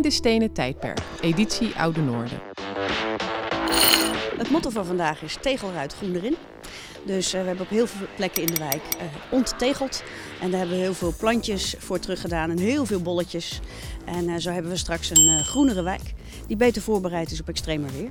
de Stenen Tijdperk, editie Oude Noorden. Het motto van vandaag is tegel eruit, groen erin. Dus we hebben op heel veel plekken in de wijk onttegeld. En daar hebben we heel veel plantjes voor teruggedaan en heel veel bolletjes. En zo hebben we straks een groenere wijk die beter voorbereid is op extremer weer.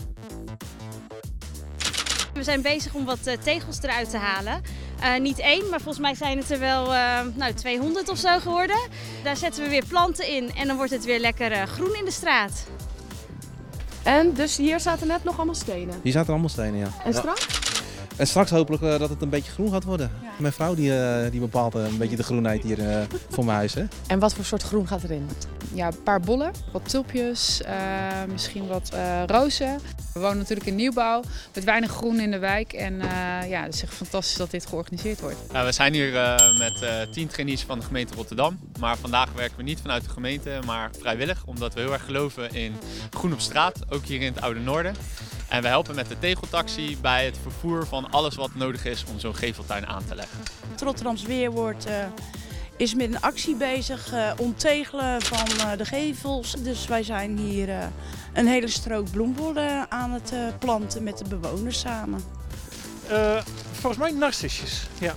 We zijn bezig om wat tegels eruit te halen. Niet één, maar volgens mij zijn het er wel 200 of zo geworden. Daar zetten we weer planten in en dan wordt het weer lekker groen in de straat. En dus hier zaten net nog allemaal stenen. Hier zaten allemaal stenen, ja. En straks? En straks hopelijk dat het een beetje groen gaat worden. Ja. Mijn vrouw die bepaalt een beetje de groenheid hier voor mijn huis. Hè? En wat voor soort groen gaat erin? Ja, een paar bollen, wat tulpjes, misschien wat rozen. We wonen natuurlijk in nieuwbouw met weinig groen in de wijk. En ja, het is echt fantastisch dat dit georganiseerd wordt. Ja, we zijn hier met 10 trainees van de gemeente Rotterdam. Maar vandaag werken we niet vanuit de gemeente, maar vrijwillig. Omdat we heel erg geloven in groen op straat, ook hier in het Oude Noorden. En we helpen met de tegeltaxi bij het vervoer van alles wat nodig is om zo'n geveltuin aan te leggen. Het Rotterdams Weerwoord is met een actie bezig, onttegelen van de gevels. Dus wij zijn hier een hele strook bloembollen aan het planten met de bewoners samen. Volgens mij narcissus, ja.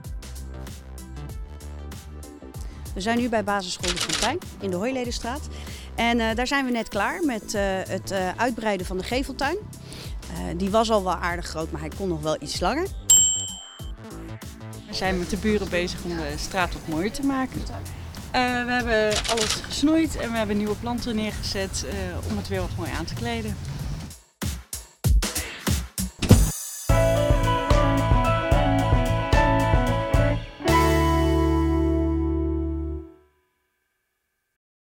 We zijn nu bij basisschool De Fontein in de Hooiledenstraat. En daar zijn we net klaar met het uitbreiden van de geveltuin. Die was al wel aardig groot, maar hij kon nog wel iets langer. We zijn met de buren bezig om de straat wat mooier te maken. We hebben alles gesnoeid en we hebben nieuwe planten neergezet om het weer wat mooi aan te kleden.